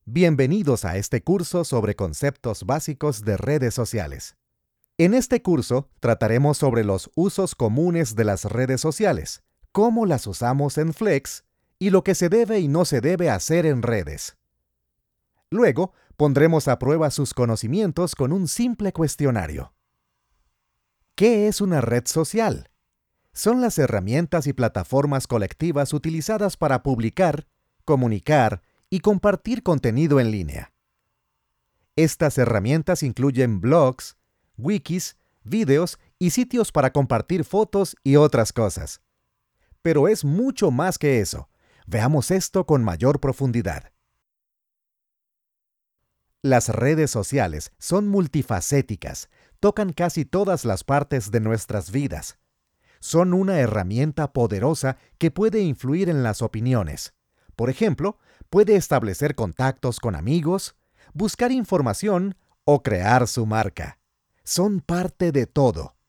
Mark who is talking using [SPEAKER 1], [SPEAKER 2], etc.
[SPEAKER 1] Bienvenidos a este curso sobre conceptos básicos de redes sociales. En este curso trataremos sobre los usos comunes de las redes sociales, cómo las usamos en Flex y lo que se debe y no se debe hacer en redes. Luego, pondremos a prueba sus conocimientos con un simple cuestionario. ¿Qué es una red social? Son las herramientas y plataformas colectivas utilizadas para publicar, comunicar y compartir contenido en línea. Estas herramientas incluyen blogs, wikis, videos y sitios para compartir fotos y otras cosas. Pero es mucho más que eso. Veamos esto con mayor profundidad. Las redes sociales son multifacéticas, tocan casi todas las partes de nuestras vidas. Son una herramienta poderosa que puede influir en las opiniones. Por ejemplo, puede establecer contactos con amigos, buscar información o crear su marca. Son parte de todo.